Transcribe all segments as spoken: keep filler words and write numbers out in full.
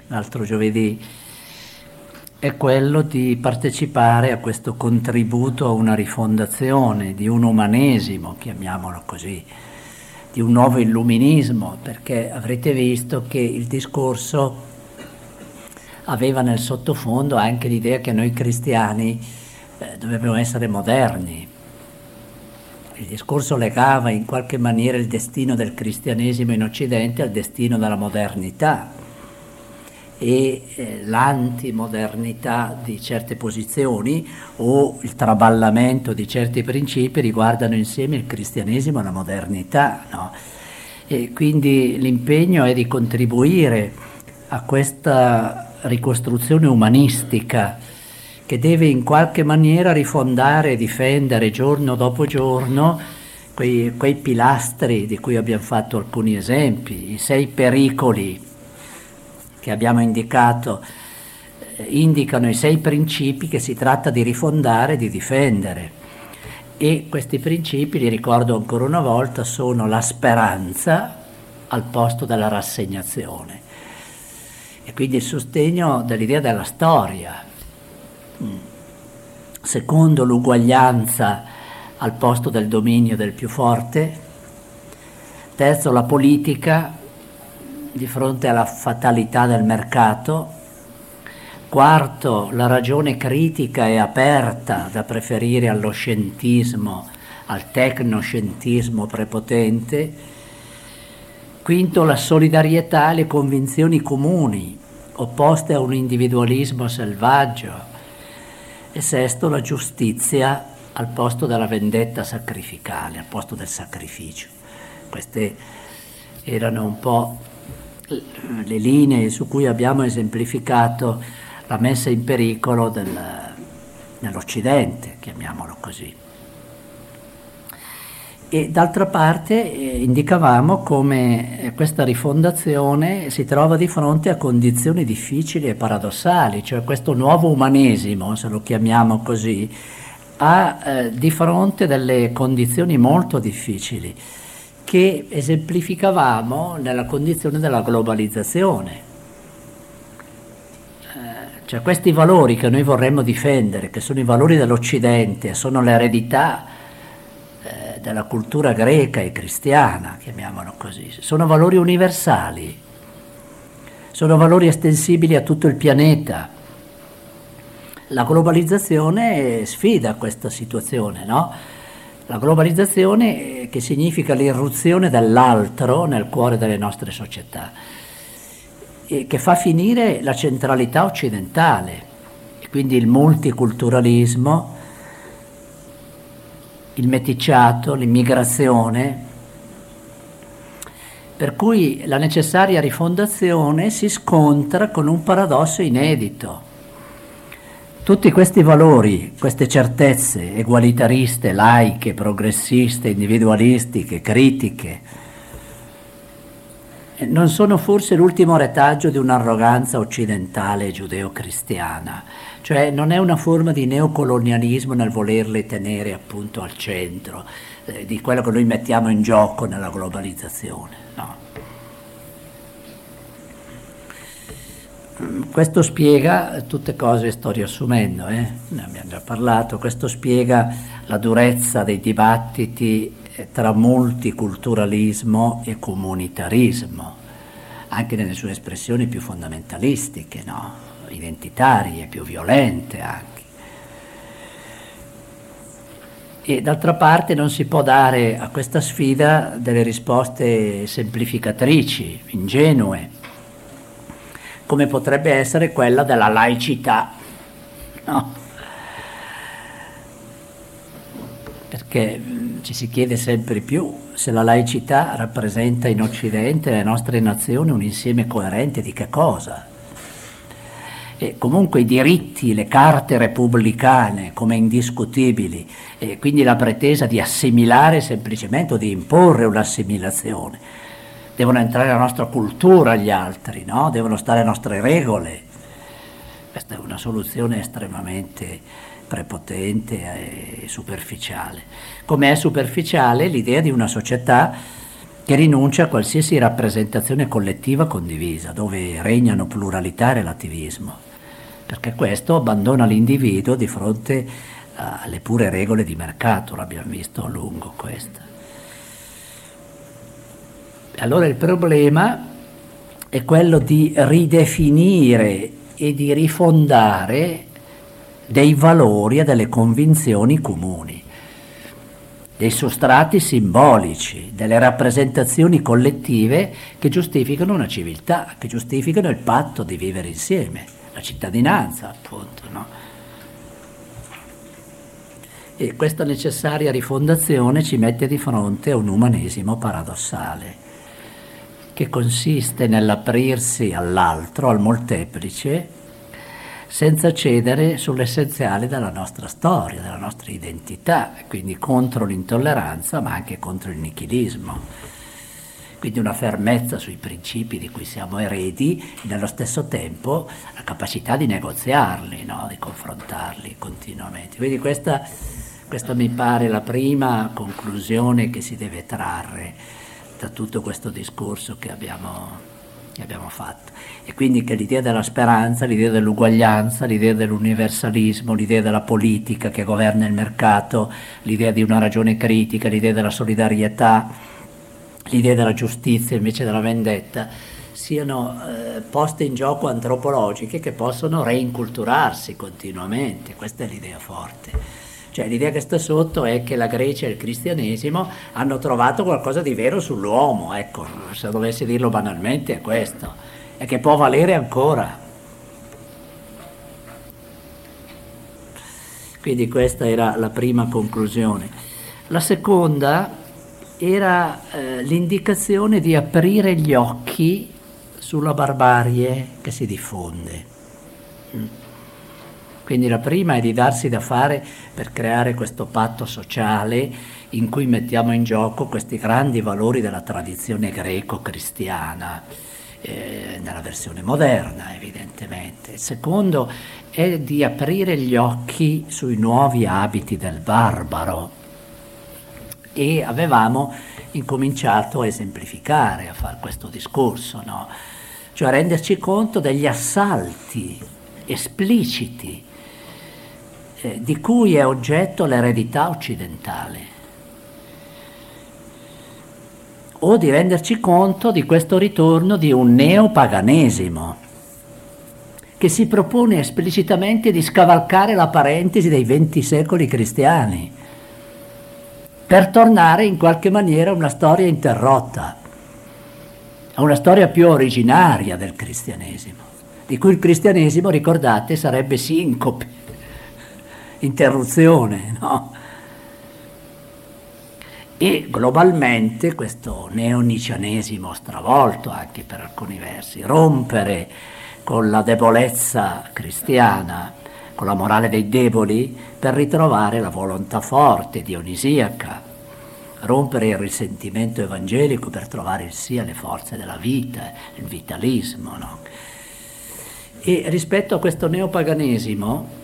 l'altro giovedì, è quello di partecipare a questo contributo a una rifondazione, di un umanesimo, chiamiamolo così, di un nuovo illuminismo, perché avrete visto che il discorso aveva nel sottofondo anche l'idea che noi cristiani eh, dovevamo essere moderni. Il discorso legava in qualche maniera il destino del cristianesimo in Occidente al destino della modernità e eh, l'antimodernità di certe posizioni o il traballamento di certi principi riguardano insieme il cristianesimo e la modernità, no? E quindi l'impegno è di contribuire a questa ricostruzione umanistica che deve in qualche maniera rifondare e difendere giorno dopo giorno quei, quei pilastri di cui abbiamo fatto alcuni esempi, i sei pericoli che abbiamo indicato, eh, indicano i sei principi che si tratta di rifondare e di difendere. E questi principi, li ricordo ancora una volta, sono la speranza al posto della rassegnazione. E quindi il sostegno dell'idea della storia. Secondo, l'uguaglianza al posto del dominio del più forte. Terzo, la politica di fronte alla fatalità del mercato. Quarto, la ragione critica e aperta da preferire allo scientismo, al tecnoscientismo prepotente. Quinto, la solidarietà e le convinzioni comuni, opposte a un individualismo selvaggio. E sesto, la giustizia al posto della vendetta sacrificale, al posto del sacrificio. Queste erano un po' le linee su cui abbiamo esemplificato la messa in pericolo del, nell'Occidente, chiamiamolo così. E d'altra parte eh, indicavamo come eh, questa rifondazione si trova di fronte a condizioni difficili e paradossali, cioè questo nuovo umanesimo, se lo chiamiamo così, ha eh, di fronte delle condizioni molto difficili che esemplificavamo nella condizione della globalizzazione. Eh, cioè questi valori che noi vorremmo difendere, che sono i valori dell'Occidente, sono l'eredità della cultura greca e cristiana, chiamiamolo così, sono valori universali, sono valori estensibili a tutto il pianeta. La globalizzazione sfida questa situazione, no? La globalizzazione che significa l'irruzione dell'altro nel cuore delle nostre società e che fa finire la centralità occidentale e quindi il multiculturalismo, il meticciato, l'immigrazione, per cui la necessaria rifondazione si scontra con un paradosso inedito. Tutti questi valori, queste certezze egualitariste, laiche, progressiste, individualistiche, critiche, non sono forse l'ultimo retaggio di un'arroganza occidentale giudeo-cristiana, cioè non è una forma di neocolonialismo nel volerle tenere appunto al centro eh, di quello che noi mettiamo in gioco nella globalizzazione, no. Questo spiega tutte cose, sto riassumendo, eh? Ne abbiamo già parlato, questo spiega la durezza dei dibattiti tra multiculturalismo e comunitarismo, anche nelle sue espressioni più fondamentalistiche, no? Identitarie, più violente anche. E d'altra parte non si può dare a questa sfida delle risposte semplificatrici, ingenue, come potrebbe essere quella della laicità, no? Perché ci si chiede sempre più se la laicità rappresenta in Occidente le nostre nazioni un insieme coerente di che cosa. E comunque i diritti, le carte repubblicane come indiscutibili, e quindi la pretesa di assimilare semplicemente o di imporre un'assimilazione, devono entrare nella nostra cultura gli altri, no? Devono stare alle nostre regole. Questa è una soluzione estremamente prepotente e superficiale. Come è superficiale l'idea di una società che rinuncia a qualsiasi rappresentazione collettiva condivisa, dove regnano pluralità e relativismo, perché questo abbandona l'individuo di fronte alle pure regole di mercato, l'abbiamo visto a lungo questo. Allora il problema è quello di ridefinire e di rifondare dei valori e delle convinzioni comuni, dei sostrati simbolici, delle rappresentazioni collettive che giustificano una civiltà, che giustificano il patto di vivere insieme, la cittadinanza appunto, no? E questa necessaria rifondazione ci mette di fronte a un umanesimo paradossale, che consiste nell'aprirsi all'altro, al molteplice, senza cedere sull'essenziale della nostra storia, della nostra identità, quindi contro l'intolleranza ma anche contro il nichilismo. Quindi una fermezza sui principi di cui siamo eredi e nello stesso tempo la capacità di negoziarli, no? Di confrontarli continuamente. Quindi questa, questa mi pare la prima conclusione che si deve trarre da tutto questo discorso che abbiamo che abbiamo fatto, e quindi che l'idea della speranza, l'idea dell'uguaglianza, l'idea dell'universalismo, l'idea della politica che governa il mercato, l'idea di una ragione critica, l'idea della solidarietà, l'idea della giustizia invece della vendetta, siano eh, poste in gioco antropologiche che possono reinculturarsi continuamente. Questa è l'idea forte. Cioè l'idea che sta sotto è che la Grecia e il cristianesimo hanno trovato qualcosa di vero sull'uomo, ecco, se dovessi dirlo banalmente è questo, e che può valere ancora. Quindi questa era la prima conclusione. La seconda era eh, l'indicazione di aprire gli occhi sulla barbarie che si diffonde. Mm. Quindi la prima è di darsi da fare per creare questo patto sociale in cui mettiamo in gioco questi grandi valori della tradizione greco-cristiana, eh, nella versione moderna evidentemente. Il secondo è di aprire gli occhi sui nuovi abiti del barbaro, e avevamo incominciato a esemplificare, a fare questo discorso, no? Cioè a renderci conto degli assalti espliciti di cui è oggetto l'eredità occidentale, o di renderci conto di questo ritorno di un neopaganesimo che si propone esplicitamente di scavalcare la parentesi dei venti secoli cristiani per tornare in qualche maniera a una storia interrotta, a una storia più originaria del cristianesimo, di cui il cristianesimo, ricordate, sarebbe sincope, interruzione, no? E globalmente questo neonicianesimo stravolto anche per alcuni versi, rompere con la debolezza cristiana, con la morale dei deboli, per ritrovare la volontà forte, dionisiaca, rompere il risentimento evangelico per trovare il sì alle forze della vita, il vitalismo, no? E rispetto a questo neopaganesimo,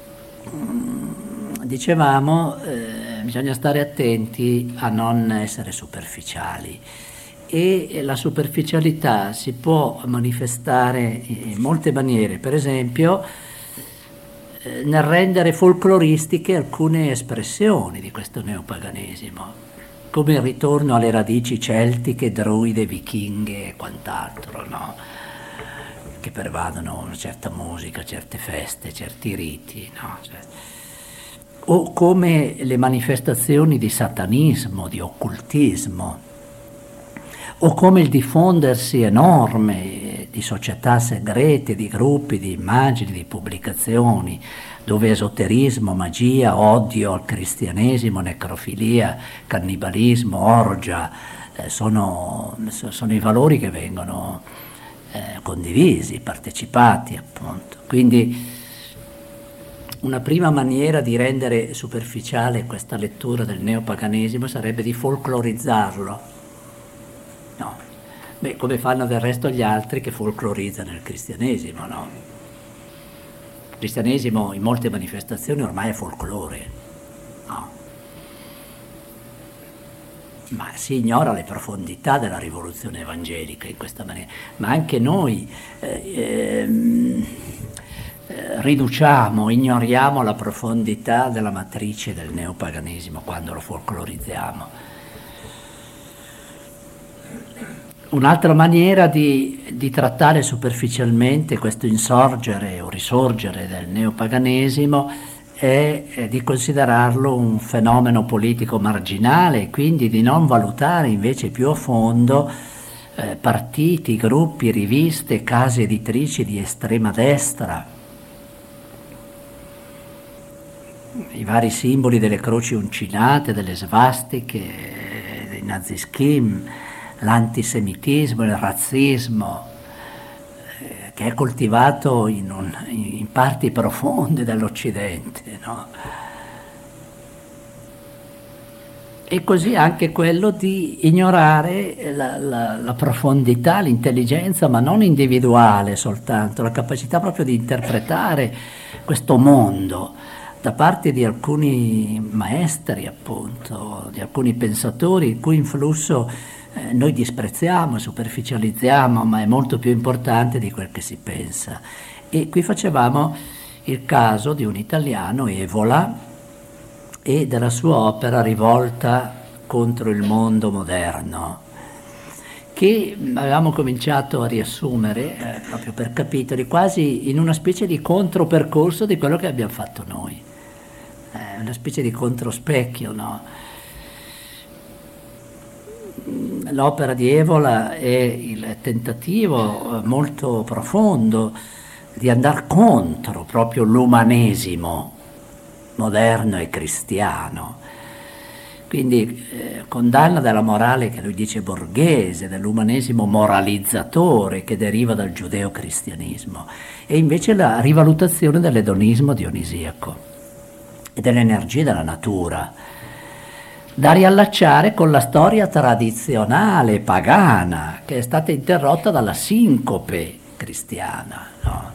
dicevamo, eh, bisogna stare attenti a non essere superficiali, e la superficialità si può manifestare in molte maniere, per esempio eh, nel rendere folcloristiche alcune espressioni di questo neopaganesimo, come il ritorno alle radici celtiche, druide, vichinghe e quant'altro, no? Che pervadono una certa musica, certe feste, certi riti, no? Cioè, o come le manifestazioni di satanismo, di occultismo, o come il diffondersi enorme di società segrete, di gruppi, di immagini, di pubblicazioni, dove esoterismo, magia, odio al cristianesimo, necrofilia, cannibalismo, orgia, eh, sono, sono i valori che vengono eh, condivisi, partecipati appunto. Quindi una prima maniera di rendere superficiale questa lettura del neopaganesimo sarebbe di folclorizzarlo. No. Beh, come fanno del resto gli altri che folclorizzano il cristianesimo, no? Il cristianesimo in molte manifestazioni ormai è folklore, no? ma si ignora le profondità della rivoluzione evangelica in questa maniera. Ma anche noi eh, ehm, eh, riduciamo, ignoriamo la profondità della matrice del neopaganesimo quando lo folclorizziamo. Un'altra maniera di, di trattare superficialmente questo insorgere o risorgere del neopaganesimo è, è di considerarlo un fenomeno politico marginale e quindi di non valutare invece più a fondo eh, partiti, gruppi, riviste, case editrici di estrema destra. I vari simboli delle croci uncinate, delle svastiche, dei nazischim, l'antisemitismo, il razzismo, eh, che è coltivato in, un, in parti profonde dell'Occidente, no? E così anche quello di ignorare la, la, la profondità, l'intelligenza, ma non individuale soltanto, la capacità proprio di interpretare questo mondo da parte di alcuni maestri, appunto, di alcuni pensatori, il cui influsso eh, noi disprezziamo, superficializziamo, ma è molto più importante di quel che si pensa. E qui facevamo il caso di un italiano, Evola, e della sua opera Rivolta contro il mondo moderno, che avevamo cominciato a riassumere eh, proprio per capitoli, quasi in una specie di contropercorso di quello che abbiamo fatto noi, eh, una specie di controspecchio, no? L'opera di Evola è il tentativo molto profondo di andare contro proprio l'umanesimo moderno e cristiano. Quindi eh, condanna della morale che lui dice borghese, dell'umanesimo moralizzatore che deriva dal giudeo-cristianismo, e invece la rivalutazione dell'edonismo dionisiaco e delle energie della natura, da riallacciare con la storia tradizionale pagana che è stata interrotta dalla sincope cristiana, no?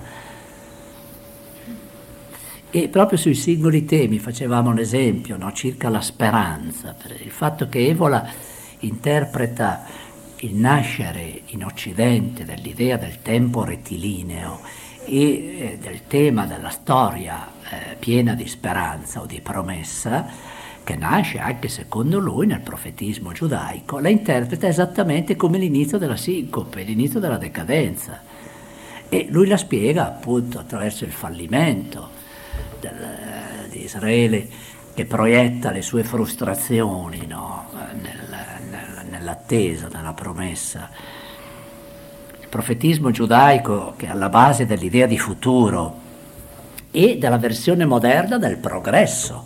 E proprio sui singoli temi facevamo un esempio, no? Circa la speranza, per il fatto che Evola interpreta il nascere in Occidente dell'idea del tempo rettilineo e eh, del tema della storia eh, piena di speranza o di promessa, che nasce anche secondo lui nel profetismo giudaico, la interpreta esattamente come l'inizio della sincope, l'inizio della decadenza, e lui la spiega appunto attraverso il fallimento Del, di Israele, che proietta le sue frustrazioni, no? nel, nel, nell'attesa della promessa. Il profetismo giudaico che è alla base dell'idea di futuro e della versione moderna del progresso.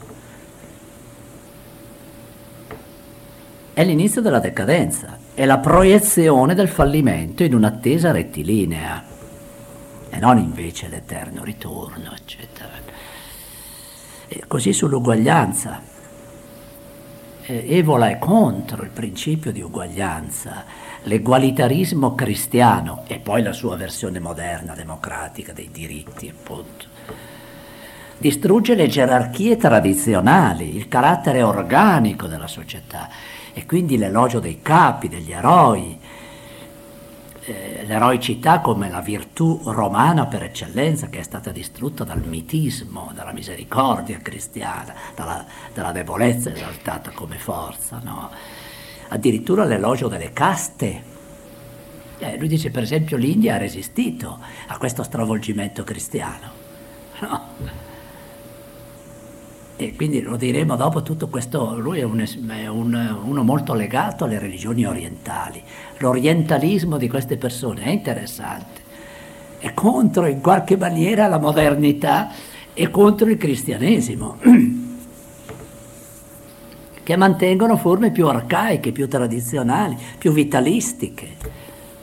È l'inizio della decadenza, è la proiezione del fallimento in un'attesa rettilinea e non invece l'eterno ritorno, eccetera. E così sull'uguaglianza. Eh, Evola è contro il principio di uguaglianza, l'egualitarismo cristiano e poi la sua versione moderna, democratica, dei diritti, appunto. Distrugge le gerarchie tradizionali, il carattere organico della società e quindi l'elogio dei capi, degli eroi, eh, l'eroicità come la virtù romana per eccellenza, che è stata distrutta dal mitismo, dalla misericordia cristiana, dalla, dalla debolezza esaltata come forza, no? Addirittura l'elogio delle caste. Eh, lui dice per esempio l'India ha resistito a questo stravolgimento cristiano, no? E quindi lo diremo dopo, tutto questo, lui è, un, è un, uno molto legato alle religioni orientali. L'orientalismo di queste persone è interessante, è contro in qualche maniera la modernità e contro il cristianesimo, che mantengono forme più arcaiche, più tradizionali, più vitalistiche.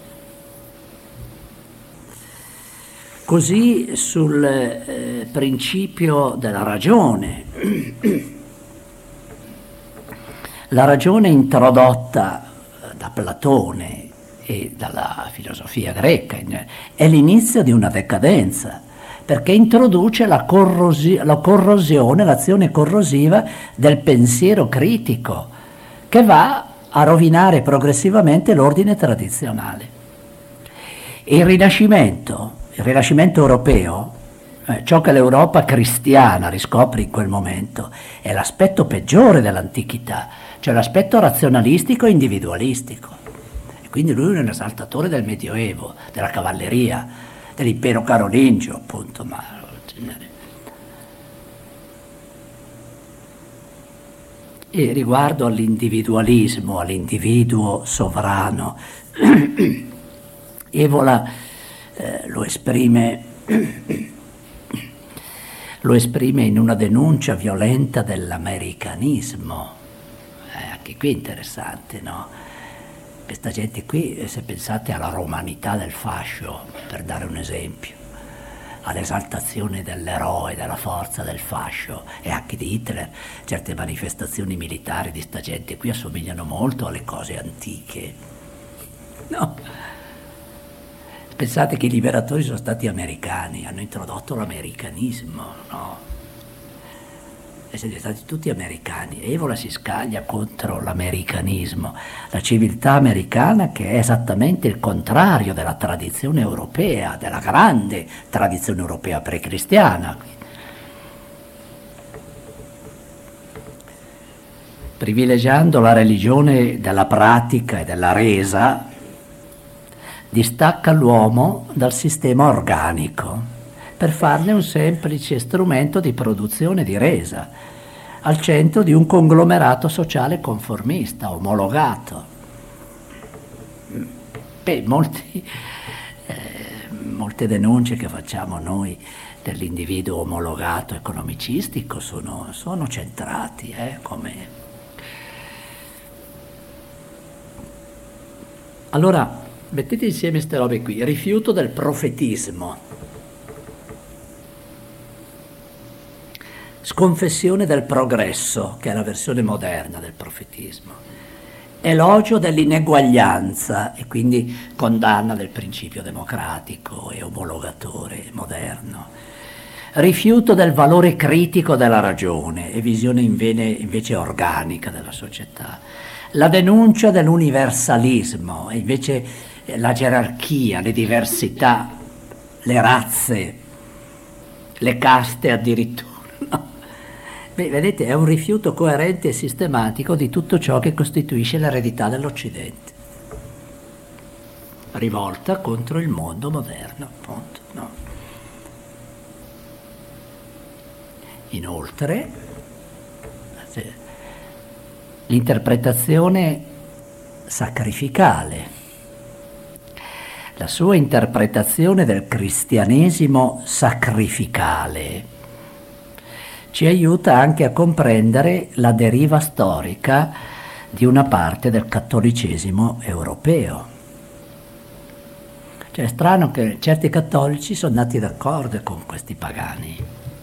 Così sul eh, principio della ragione. La ragione introdotta da Platone e dalla filosofia greca è l'inizio di una decadenza, perché introduce la, corrosi- la corrosione, l'azione corrosiva del pensiero critico, che va a rovinare progressivamente l'ordine tradizionale. E il Rinascimento, il Rinascimento europeo, eh, ciò che l'Europa cristiana riscopre in quel momento, è l'aspetto peggiore dell'antichità, cioè l'aspetto razionalistico e individualistico. E quindi lui è un esaltatore del Medioevo, della cavalleria, dell'impero carolingio, appunto. Ma... E riguardo all'individualismo, all'individuo sovrano, Evola eh, lo esprime lo esprime in una denuncia violenta dell'americanismo. Eh, anche qui è interessante, no? Questa gente qui, se pensate alla romanità del fascio, per dare un esempio, all'esaltazione dell'eroe, della forza del fascio e anche di Hitler, certe manifestazioni militari di sta gente qui assomigliano molto alle cose antiche, no? Pensate che i liberatori sono stati americani, hanno introdotto l'americanismo, no? E siete stati tutti americani. Evola si scaglia contro l'americanismo, la civiltà americana che è esattamente il contrario della tradizione europea, della grande tradizione europea pre-cristiana. Privilegiando la religione della pratica e della resa, distacca l'uomo dal sistema organico per farne un semplice strumento di produzione di resa, al centro di un conglomerato sociale conformista, omologato. Beh, molti, eh, molte denunce che facciamo noi dell'individuo omologato economicistico sono, sono centrati, eh, come... Allora, mettete insieme queste robe qui, rifiuto del profetismo, sconfessione del progresso, che è la versione moderna del profetismo, elogio dell'ineguaglianza e quindi condanna del principio democratico e omologatore moderno, rifiuto del valore critico della ragione e visione invece organica della società, la denuncia dell'universalismo e invece la gerarchia, le diversità, le razze, le caste addirittura. No? Beh, vedete, è un rifiuto coerente e sistematico di tutto ciò che costituisce l'eredità dell'Occidente, rivolta contro il mondo moderno, appunto. No? Inoltre, l'interpretazione sacrificale, la sua interpretazione del cristianesimo sacrificale ci aiuta anche a comprendere la deriva storica di una parte del cattolicesimo europeo. Cioè è strano che certi cattolici sono nati d'accordo con questi pagani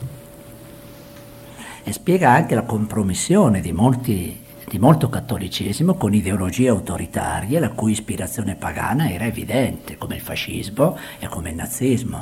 e spiega anche la compromissione di molti di molto cattolicesimo con ideologie autoritarie la cui ispirazione pagana era evidente, come il fascismo e come il nazismo.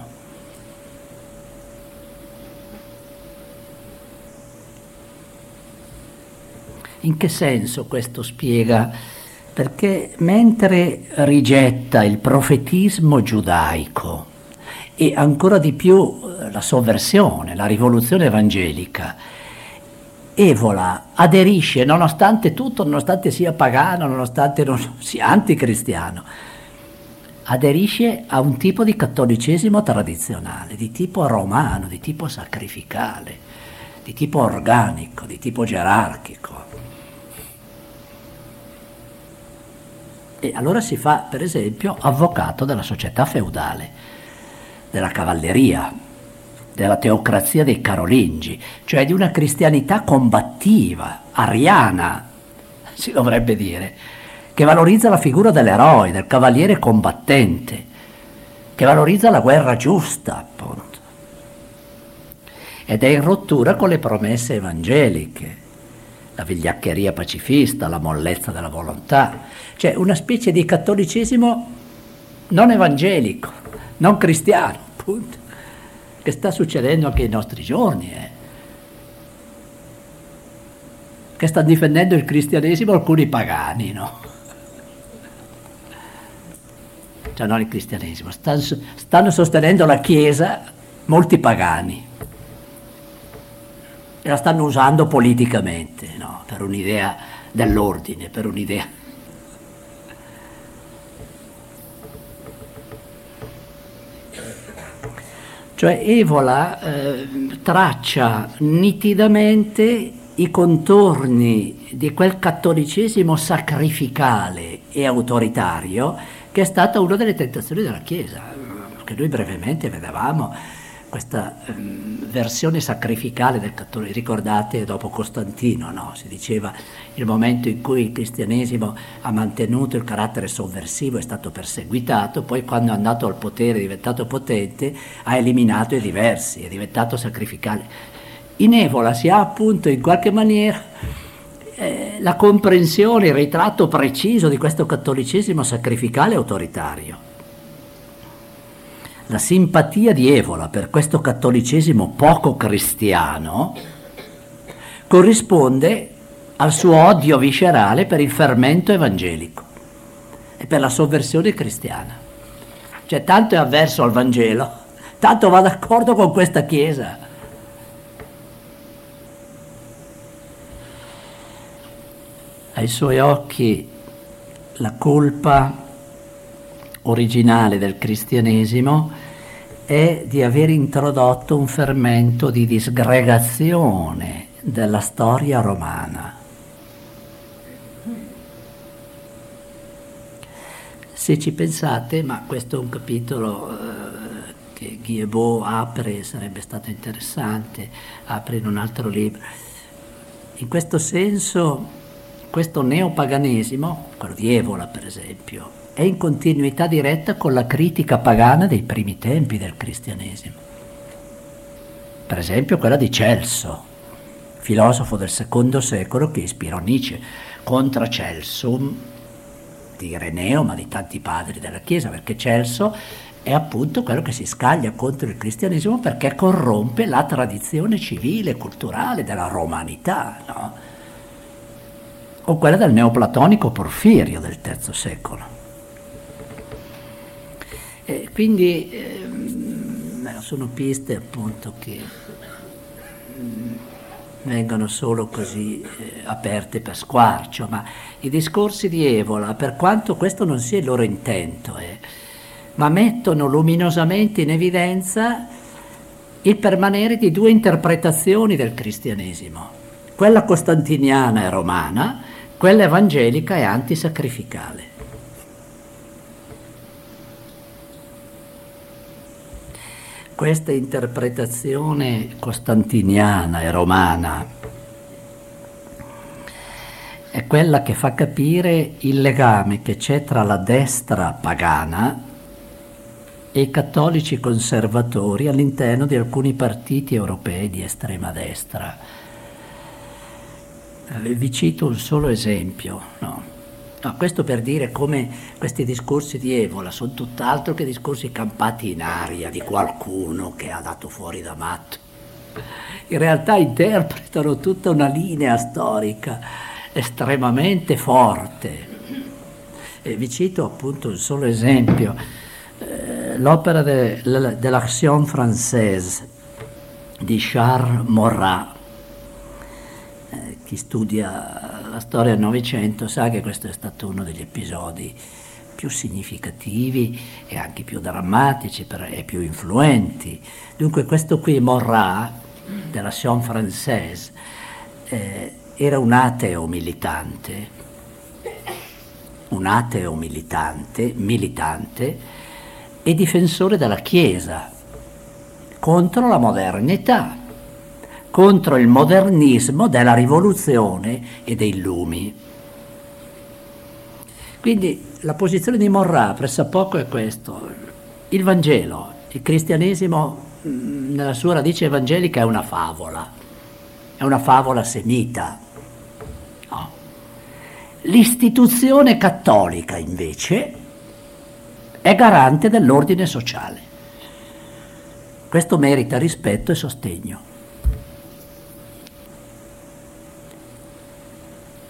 In che senso questo spiega? Perché mentre rigetta il profetismo giudaico e ancora di più la sovversione, la rivoluzione evangelica, Evola aderisce, nonostante tutto, nonostante sia pagano, nonostante non sia anticristiano, aderisce a un tipo di cattolicesimo tradizionale, di tipo romano, di tipo sacrificale, di tipo organico, di tipo gerarchico. E allora si fa, per esempio, avvocato della società feudale, della cavalleria, della teocrazia dei Carolingi, cioè di una cristianità combattiva, ariana, si dovrebbe dire, che valorizza la figura dell'eroe, del cavaliere combattente, che valorizza la guerra giusta, appunto. Ed è in rottura con le promesse evangeliche, la vigliaccheria pacifista, la mollezza della volontà, cioè una specie di cattolicesimo non evangelico, non cristiano, appunto, che sta succedendo anche ai nostri giorni. Eh. che stanno difendendo il cristianesimo alcuni pagani, no? Cioè non il cristianesimo, stanno, stanno sostenendo la Chiesa molti pagani e la stanno usando politicamente, no? Per un'idea dell'ordine, per un'idea. Cioè Evola eh, traccia nitidamente i contorni di quel cattolicesimo sacrificale e autoritario che è stata una delle tentazioni della Chiesa, che noi brevemente vedevamo questa um, versione sacrificale del cattolicesimo. Ricordate dopo Costantino, no? Si diceva il momento in cui il cristianesimo ha mantenuto il carattere sovversivo è stato perseguitato, poi quando è andato al potere, è diventato potente, ha eliminato i diversi, è diventato sacrificale. In Evola si ha appunto in qualche maniera eh, la comprensione, il ritratto preciso di questo cattolicesimo sacrificale e autoritario. La simpatia di Evola per questo cattolicesimo poco cristiano corrisponde al suo odio viscerale per il fermento evangelico e per la sovversione cristiana. Cioè tanto è avverso al Vangelo, tanto va d'accordo con questa Chiesa. Ai suoi occhi la colpa originale del cristianesimo è di aver introdotto un fermento di disgregazione della storia romana. Se ci pensate, ma questo è un capitolo eh, che Guilbeault apre, sarebbe stato interessante, apre in un altro libro. In questo senso questo neopaganesimo, quello di Evola per esempio, è in continuità diretta con la critica pagana dei primi tempi del cristianesimo. Per esempio quella di Celso, filosofo del secondo secolo che ispirò Nietzsche, contra Celsum di Ireneo, ma di tanti padri della Chiesa, perché Celso è appunto quello che si scaglia contro il cristianesimo perché corrompe la tradizione civile e culturale della romanità, no? O quella del neoplatonico Porfirio del terzo secolo. E quindi ehm, sono piste appunto che mh, vengono solo così eh, aperte per squarcio, ma i discorsi di Evola, per quanto questo non sia il loro intento, eh, ma mettono luminosamente in evidenza il permanere di due interpretazioni del cristianesimo, quella costantiniana e romana, quella evangelica e antisacrificale. Questa interpretazione costantiniana e romana è quella che fa capire il legame che c'è tra la destra pagana e i cattolici conservatori all'interno di alcuni partiti europei di estrema destra. Vi cito un solo esempio, no? No, questo per dire come questi discorsi di Evola sono tutt'altro che discorsi campati in aria di qualcuno che ha dato fuori da matto. In realtà interpretano tutta una linea storica estremamente forte. E vi cito appunto un solo esempio, eh, l'opera de, de l'Action française di Charles Maurras. Chi studia la storia del Novecento sa che questo è stato uno degli episodi più significativi e anche più drammatici e più influenti. Dunque questo qui, Maurras, dell'Action française, eh, era un ateo militante, un ateo militante, militante e difensore della Chiesa contro la modernità, contro il modernismo della rivoluzione e dei lumi. Quindi la posizione di Maurras pressappoco è questo: il Vangelo, il cristianesimo nella sua radice evangelica è una favola, è una favola semita. No. L'istituzione cattolica invece è garante dell'ordine sociale. Questo merita rispetto e sostegno.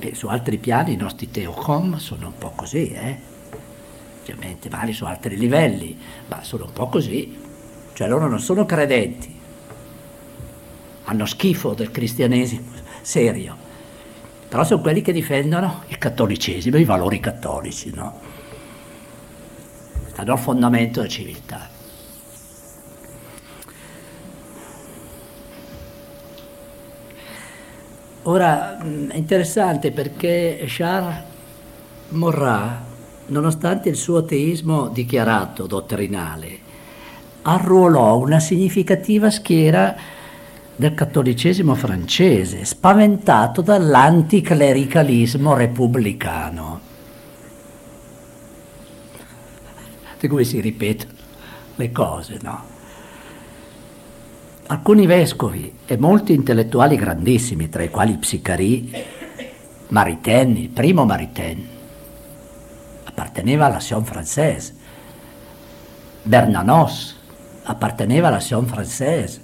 E su altri piani i nostri teocom sono un po' così, eh? Ovviamente magari su altri livelli, ma sono un po' così. Cioè loro non sono credenti, hanno schifo del cristianesimo serio, però sono quelli che difendono il cattolicesimo, i valori cattolici, no? Stanno al fondamento della civiltà. Ora è interessante perché Charles Maurras, nonostante il suo ateismo dichiarato, dottrinale, arruolò una significativa schiera del cattolicesimo francese, spaventato dall'anticlericalismo repubblicano. Di cui si ripetono le cose, no? Alcuni vescovi e molti intellettuali grandissimi, tra i quali Psicari, Maritain, il primo Maritain, apparteneva alla Sion française, Bernanos apparteneva alla Sion française.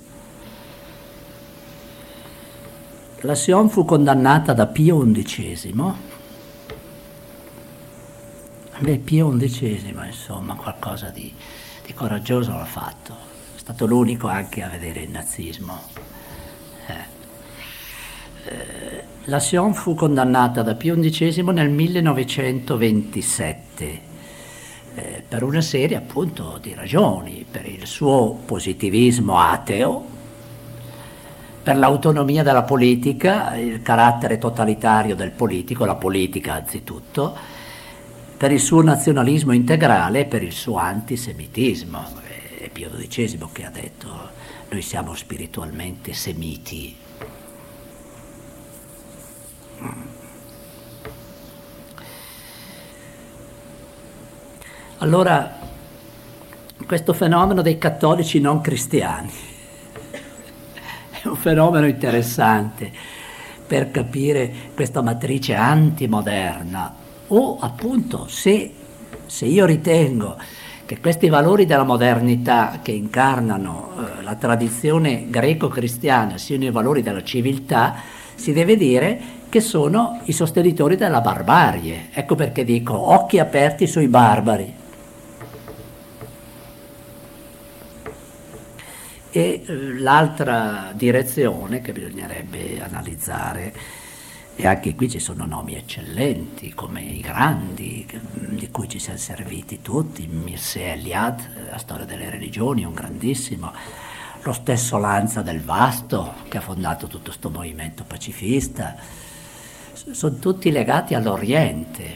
La Sion fu condannata da Pio undicesimo. Beh, Pio undicesimo, insomma, qualcosa di, di coraggioso l'ha fatto. È stato l'unico anche a vedere il nazismo. Eh. Eh, la Sion fu condannata da Pio undicesimo nel millenovecentoventisette eh, per una serie appunto di ragioni, per il suo positivismo ateo, per l'autonomia della politica, il carattere totalitario del politico, la politica anzitutto, per il suo nazionalismo integrale e per il suo antisemitismo. È Pio dodicesimo che ha detto noi siamo spiritualmente semiti. Allora, questo fenomeno dei cattolici non cristiani è un fenomeno interessante per capire questa matrice antimoderna, o appunto se, se io ritengo che questi valori della modernità che incarnano eh, la tradizione greco-cristiana siano i valori della civiltà, si deve dire che sono i sostenitori della barbarie. Ecco perché dico occhi aperti sui barbari. E eh, l'altra direzione che bisognerebbe analizzare, e anche qui ci sono nomi eccellenti come i grandi di cui ci siamo serviti tutti, Mircea Eliade, la storia delle religioni, un grandissimo, lo stesso Lanza del Vasto che ha fondato tutto questo movimento pacifista, sono tutti legati all'Oriente.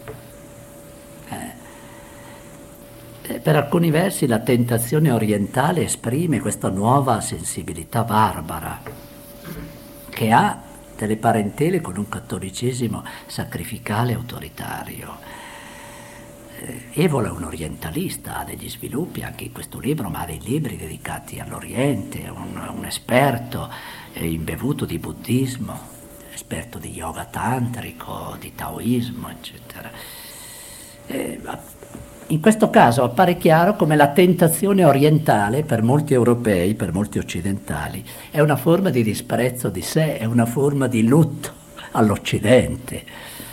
Eh, per alcuni versi la tentazione orientale esprime questa nuova sensibilità barbara che ha delle parentele con un cattolicesimo sacrificale autoritario. Eh, Evola è un orientalista, ha degli sviluppi anche in questo libro, ma ha dei libri dedicati all'Oriente, è un, un esperto è imbevuto di buddismo, esperto di yoga tantrico, di taoismo, eccetera. Eh, in questo caso appare chiaro come la tentazione orientale per molti europei, per molti occidentali, è una forma di disprezzo di sé, è una forma di lutto all'Occidente.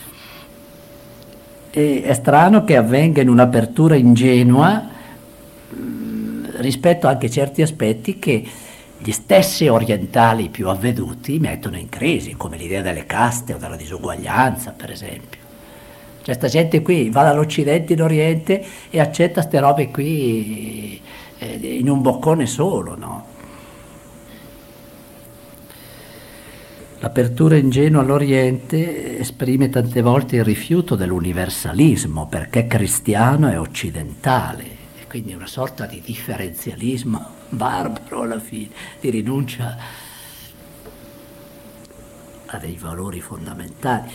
E è strano che avvenga in un'apertura ingenua mh, rispetto anche a certi aspetti che gli stessi orientali più avveduti mettono in crisi, come l'idea delle caste o della disuguaglianza, per esempio. Cioè sta gente qui va dall'Occidente in Oriente e accetta ste robe qui in un boccone solo, no? L'apertura ingenua all'Oriente esprime tante volte il rifiuto dell'universalismo perché cristiano e occidentale, e quindi una sorta di differenzialismo barbaro alla fine, di rinuncia a dei valori fondamentali.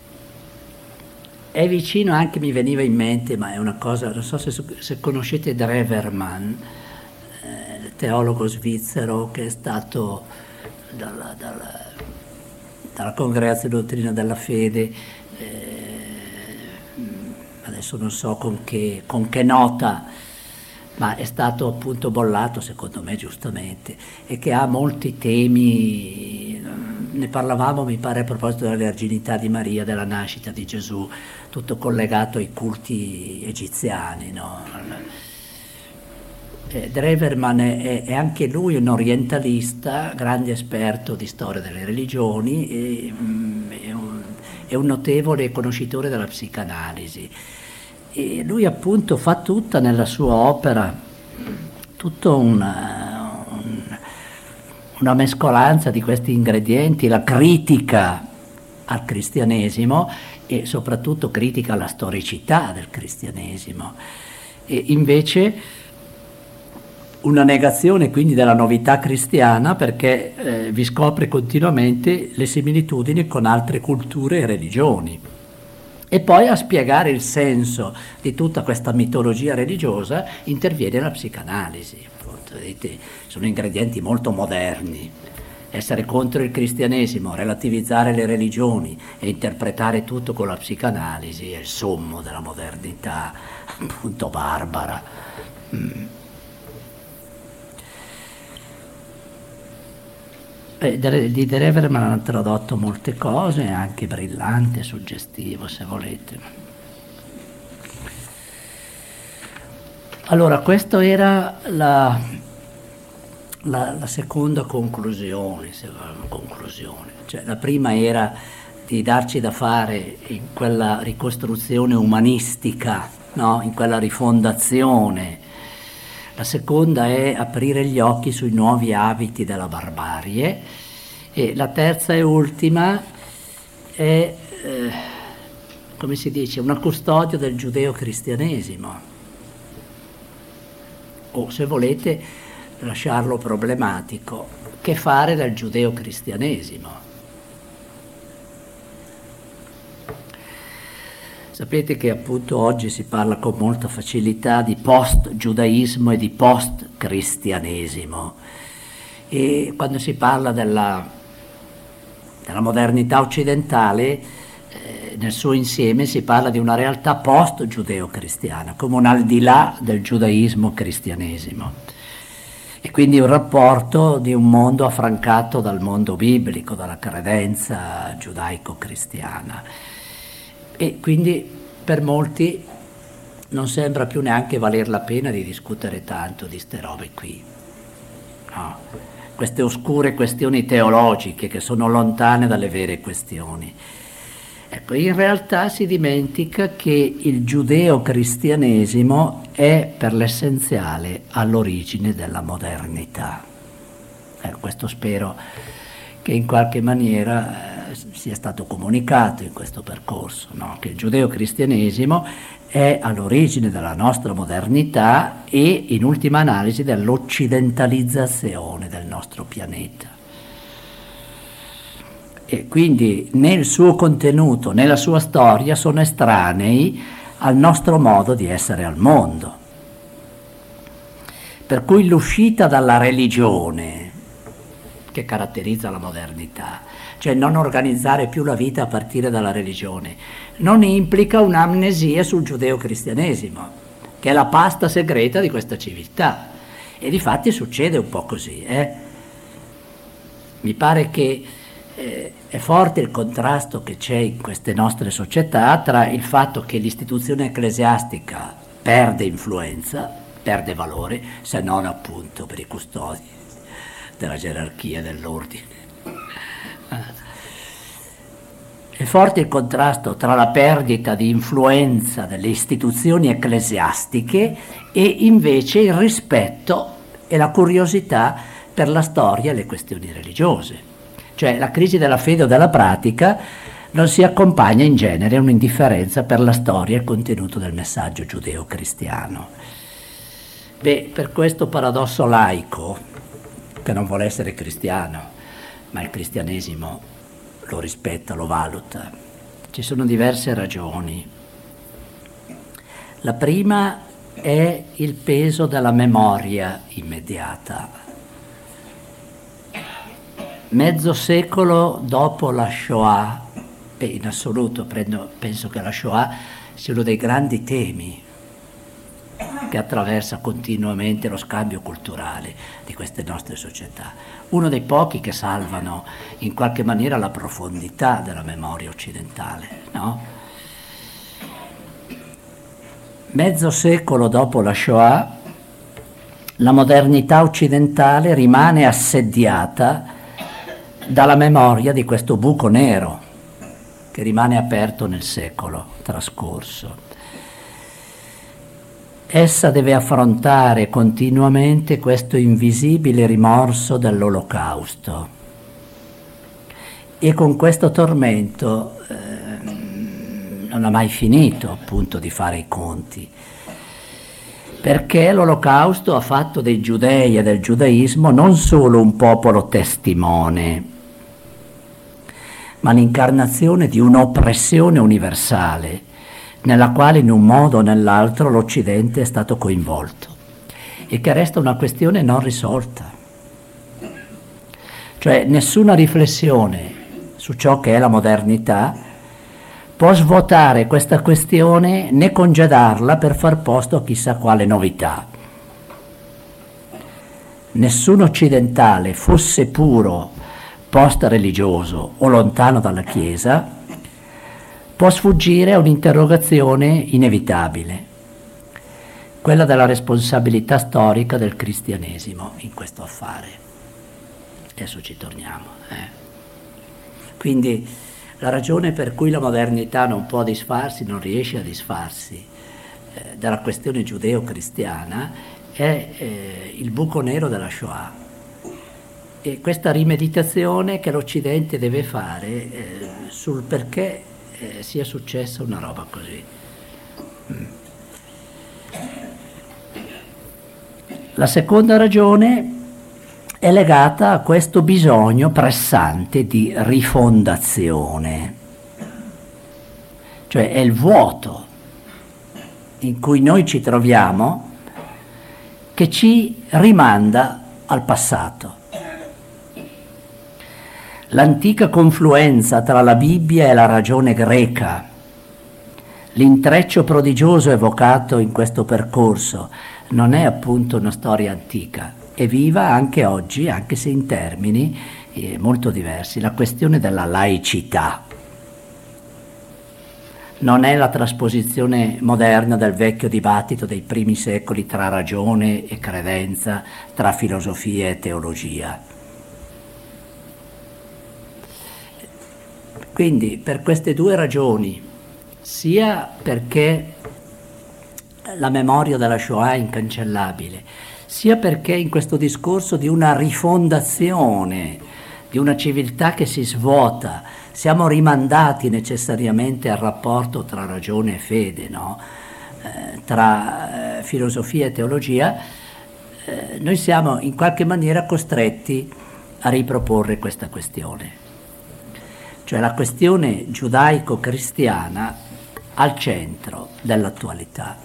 È vicino anche, mi veniva in mente, ma è una cosa, non so se, se conoscete Dreverman, eh, il teologo svizzero che è stato dalla, dalla, dalla Congregazione Dottrina della Fede, eh, adesso non so con che, con che nota, ma è stato appunto bollato, secondo me giustamente, e che ha molti temi ne parlavamo, mi pare, a proposito della verginità di Maria, della nascita di Gesù, tutto collegato ai culti egiziani, no? Eh, Dreverman è, è anche lui un orientalista, grande esperto di storia delle religioni e mm, è, un, è un notevole conoscitore della psicanalisi. E lui appunto fa tutta nella sua opera, tutto una, un, una mescolanza di questi ingredienti, la critica al cristianesimo e soprattutto critica alla storicità del cristianesimo. E invece una negazione quindi della novità cristiana, perché eh, vi scopre continuamente le similitudini con altre culture e religioni. E poi a spiegare il senso di tutta questa mitologia religiosa interviene la psicanalisi. Appunto, vedete, sono ingredienti molto moderni. Essere contro il cristianesimo, relativizzare le religioni e interpretare tutto con la psicanalisi è il sommo della modernità, appunto barbara. Mm. Di Dreverman hanno tradotto molte cose, anche brillante, suggestivo, se volete. Allora, questa era la, la, la seconda conclusione, se vogliamo, conclusione. Cioè, la prima era di darci da fare in quella ricostruzione umanistica, no? In quella rifondazione. La seconda è aprire gli occhi sui nuovi abiti della barbarie e la terza e ultima è, eh, come si dice, una custodia del giudeo-cristianesimo, o se volete lasciarlo problematico, che fare del giudeo-cristianesimo. Sapete che appunto oggi si parla con molta facilità di post-giudaismo e di post-cristianesimo, e quando si parla della, della modernità occidentale eh, nel suo insieme si parla di una realtà post-giudeo-cristiana, come un al di là del giudaismo-cristianesimo, e quindi un rapporto di un mondo affrancato dal mondo biblico, dalla credenza giudaico-cristiana. E quindi per molti non sembra più neanche valer la pena di discutere tanto di ste robe qui, no? Queste oscure questioni teologiche che sono lontane dalle vere questioni. Ecco, in realtà si dimentica che il giudeo-cristianesimo è per l'essenziale all'origine della modernità. Eh, questo spero che in qualche maniera sia stato comunicato in questo percorso, no? Che il giudeo-cristianesimo è all'origine della nostra modernità e, in ultima analisi, dell'occidentalizzazione del nostro pianeta. E quindi né il suo contenuto né la sua storia sono estranei al nostro modo di essere al mondo. Per cui l'uscita dalla religione, che caratterizza la modernità, cioè non organizzare più la vita a partire dalla religione, non implica un'amnesia sul giudeo-cristianesimo, che è la pasta segreta di questa civiltà. E difatti succede un po' così. Eh? Mi pare che eh, è forte il contrasto che c'è in queste nostre società tra il fatto che l'istituzione ecclesiastica perde influenza, perde valore, se non appunto per i custodi della gerarchia dell'ordine. È forte il contrasto tra la perdita di influenza delle istituzioni ecclesiastiche e invece il rispetto e la curiosità per la storia e le questioni religiose. Cioè la crisi della fede o della pratica non si accompagna in genere a un'indifferenza per la storia e il contenuto del messaggio giudeo-cristiano. Beh, per questo paradosso laico, che non vuole essere cristiano, ma il cristianesimo lo rispetta, lo valuta, ci sono diverse ragioni. La prima è il peso della memoria immediata. Mezzo secolo dopo la Shoah, e in assoluto prendo, penso che la Shoah sia uno dei grandi temi che attraversa continuamente lo scambio culturale di queste nostre società. Uno dei pochi che salvano in qualche maniera la profondità della memoria occidentale, no? Mezzo secolo dopo la Shoah, la modernità occidentale rimane assediata dalla memoria di questo buco nero che rimane aperto nel secolo trascorso. Essa deve affrontare continuamente questo invisibile rimorso dell'Olocausto e con questo tormento eh, non ha mai finito appunto di fare i conti, perché l'Olocausto ha fatto dei giudei e del giudaismo non solo un popolo testimone, ma l'incarnazione di un'oppressione universale nella quale in un modo o nell'altro l'Occidente è stato coinvolto e che resta una questione non risolta. Cioè nessuna riflessione su ciò che è la modernità può svuotare questa questione né congedarla per far posto a chissà quale novità. Nessun occidentale, fosse puro, post-religioso o lontano dalla Chiesa, può sfuggire a un'interrogazione inevitabile, quella della responsabilità storica del cristianesimo in questo affare. Adesso ci torniamo. Eh. Quindi la ragione per cui la modernità non può disfarsi, non riesce a disfarsi eh, dalla questione giudeo-cristiana è eh, il buco nero della Shoah. E questa rimeditazione che l'Occidente deve fare eh, sul perché eh, sia successa una roba così. Mm. La seconda ragione è legata a questo bisogno pressante di rifondazione, cioè è il vuoto in cui noi ci troviamo che ci rimanda al passato. L'antica confluenza tra la Bibbia e la ragione greca, l'intreccio prodigioso evocato in questo percorso, non è appunto una storia antica, è viva anche oggi, anche se in termini eh, molto diversi. La questione della laicità non è la trasposizione moderna del vecchio dibattito dei primi secoli tra ragione e credenza, tra filosofia e teologia. Quindi per queste due ragioni, sia perché la memoria della Shoah è incancellabile, sia perché in questo discorso di una rifondazione, di una civiltà che si svuota, siamo rimandati necessariamente al rapporto tra ragione e fede, no? eh, tra eh, filosofia e teologia, eh, noi siamo in qualche maniera costretti a riproporre questa questione. Cioè la questione giudaico-cristiana al centro dell'attualità.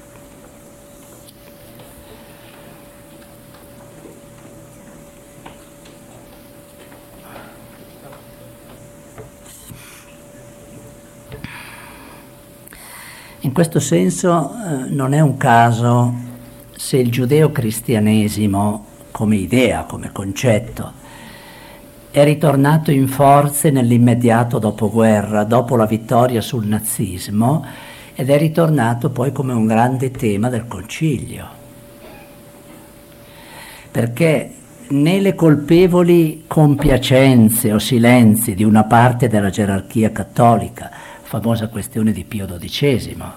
In questo senso eh, non è un caso se il giudeo-cristianesimo come idea, come concetto, è ritornato in forze nell'immediato dopoguerra, dopo la vittoria sul nazismo, ed è ritornato poi come un grande tema del Concilio. Perché né le colpevoli compiacenze o silenzi di una parte della gerarchia cattolica, famosa questione di Pio dodicesimo,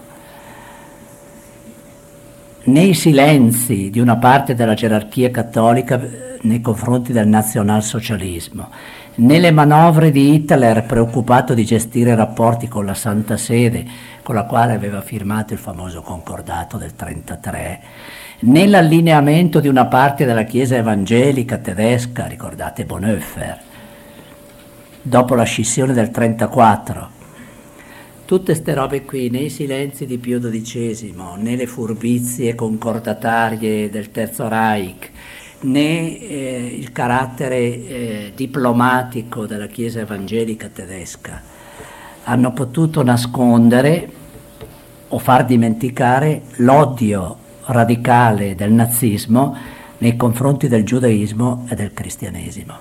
né i silenzi di una parte della gerarchia cattolica nei confronti del nazionalsocialismo, né le manovre di Hitler preoccupato di gestire rapporti con la Santa Sede, con la quale aveva firmato il famoso concordato del trentatré, né l'allineamento di una parte della Chiesa evangelica tedesca, ricordate Bonhoeffer, dopo la scissione del trentaquattro. Tutte ste robe qui, né i silenzi di Pio dodicesimo, né le furbizie concordatarie del Terzo Reich, né eh, il carattere eh, diplomatico della Chiesa evangelica tedesca hanno potuto nascondere o far dimenticare l'odio radicale del nazismo nei confronti del giudaismo e del cristianesimo.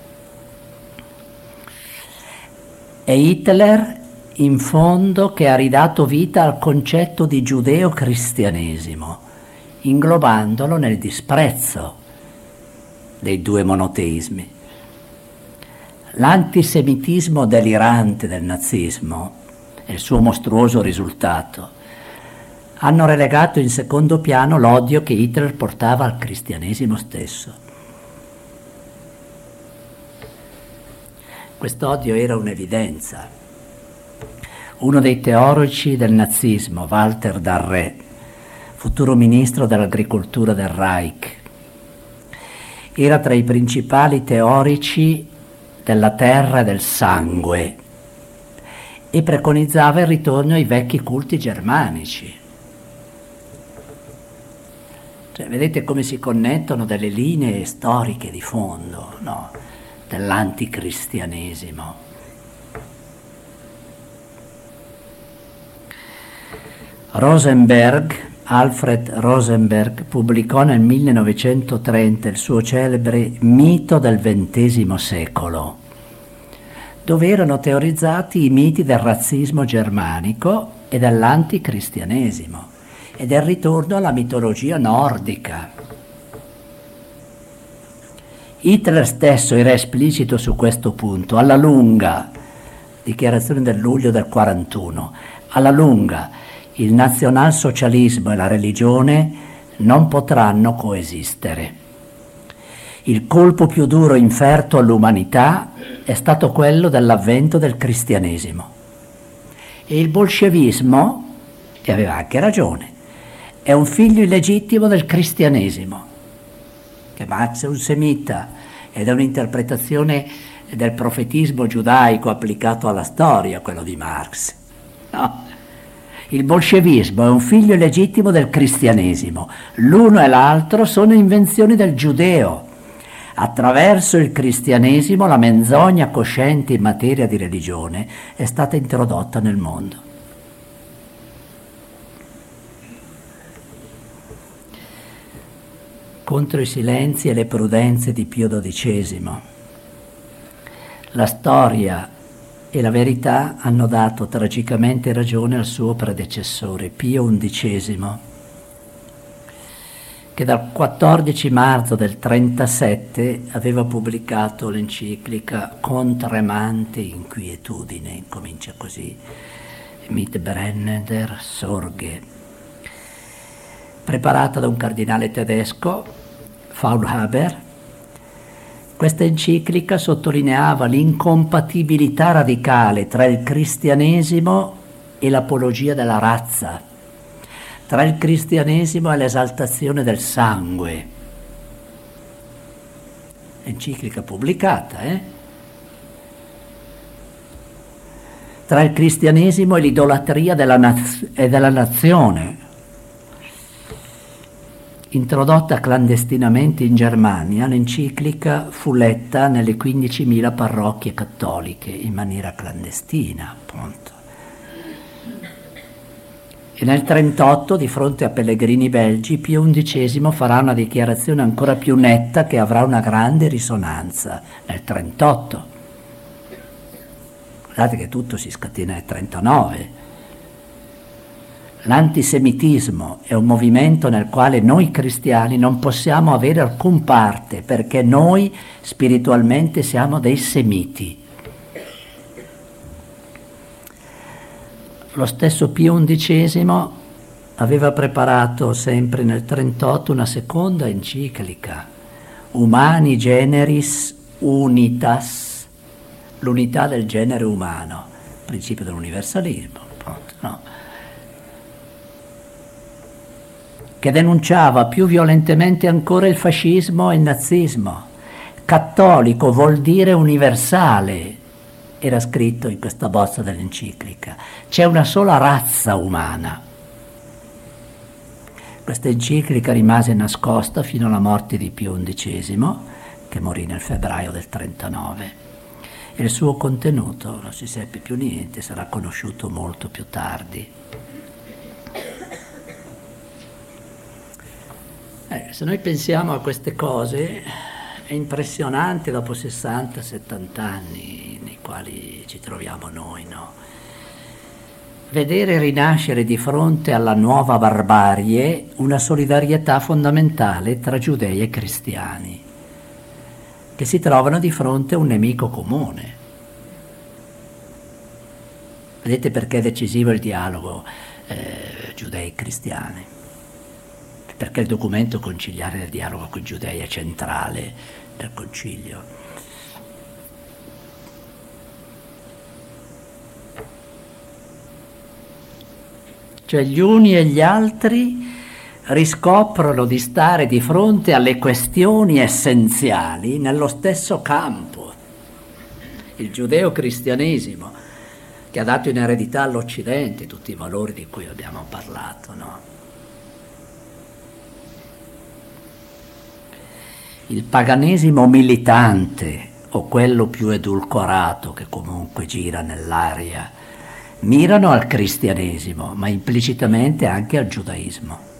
È Hitler, in fondo, che ha ridato vita al concetto di giudeo-cristianesimo, inglobandolo nel disprezzo dei due monoteismi. L'antisemitismo delirante del nazismo e il suo mostruoso risultato hanno relegato in secondo piano l'odio che Hitler portava al cristianesimo stesso. Quest'odio era un'evidenza. Uno dei teorici del nazismo, Walter Darré, futuro ministro dell'agricoltura del Reich, era tra i principali teorici della terra e del sangue e preconizzava il ritorno ai vecchi culti germanici. Cioè, vedete come si connettono delle linee storiche di fondo, no? Dell'anticristianesimo. Rosenberg, Alfred Rosenberg, pubblicò nel millenovecentotrenta il suo celebre Mito del ventesimo secolo, dove erano teorizzati i miti del razzismo germanico e dell'anticristianesimo e del ritorno alla mitologia nordica. Hitler stesso era esplicito su questo punto, alla lunga, dichiarazione del luglio del quarantuno, alla lunga il nazionalsocialismo e la religione non potranno coesistere. Il colpo più duro inferto all'umanità è stato quello dell'avvento del cristianesimo. E il bolscevismo, e aveva anche ragione, è un figlio illegittimo del cristianesimo, che Marx è un semita ed è un'interpretazione del profetismo giudaico applicato alla storia, quello di Marx. No. Il bolscevismo è un figlio illegittimo del cristianesimo. L'uno e l'altro sono invenzioni del giudeo. Attraverso il cristianesimo la menzogna cosciente in materia di religione è stata introdotta nel mondo. Contro i silenzi e le prudenze di Pio dodicesimo. La storia e la verità hanno dato tragicamente ragione al suo predecessore, Pio undicesimo, che dal quattordici marzo del trentasette aveva pubblicato l'enciclica Con tremante inquietudine, incomincia così, Mit brennender Sorge, preparata da un cardinale tedesco, Faulhaber. Questa enciclica sottolineava l'incompatibilità radicale tra il cristianesimo e l'apologia della razza, tra il cristianesimo e l'esaltazione del sangue. Enciclica pubblicata, eh? Tra il cristianesimo e l'idolatria della, naz- e della nazione. Introdotta clandestinamente in Germania, l'enciclica fu letta nelle quindicimila parrocchie cattoliche in maniera clandestina, appunto. E nel trentotto, di fronte a pellegrini belgi, Pio undicesimo farà una dichiarazione ancora più netta che avrà una grande risonanza nel trentotto. Guardate che tutto si scatena nel trentanove. L'antisemitismo è un movimento nel quale noi cristiani non possiamo avere alcun parte, perché noi spiritualmente siamo dei semiti. Lo stesso Pio undicesimo aveva preparato sempre nel trentotto una seconda enciclica, Humani Generis Unitas, l'unità del genere umano, principio dell'universalismo, appunto, no? Che denunciava più violentemente ancora il fascismo e il nazismo. Cattolico vuol dire universale, era scritto in questa bozza dell'enciclica. C'è una sola razza umana. Questa enciclica rimase nascosta fino alla morte di Pio undicesimo, che morì nel febbraio del trentanove. E il suo contenuto, non si seppe più niente, sarà conosciuto molto più tardi. Eh, se noi pensiamo a queste cose, è impressionante dopo sessanta settanta anni nei quali ci troviamo noi, no? Vedere rinascere di fronte alla nuova barbarie una solidarietà fondamentale tra giudei e cristiani, che si trovano di fronte a un nemico comune. Vedete perché è decisivo il dialogo eh, giudei-cristiani? Perché il documento conciliare del dialogo con i giudei è centrale nel concilio. Cioè gli uni e gli altri riscoprono di stare di fronte alle questioni essenziali nello stesso campo. Il giudeo-cristianesimo, che ha dato in eredità all'Occidente tutti i valori di cui abbiamo parlato, no? Il paganesimo militante, o quello più edulcorato che comunque gira nell'aria, mirano al cristianesimo, ma implicitamente anche al giudaismo.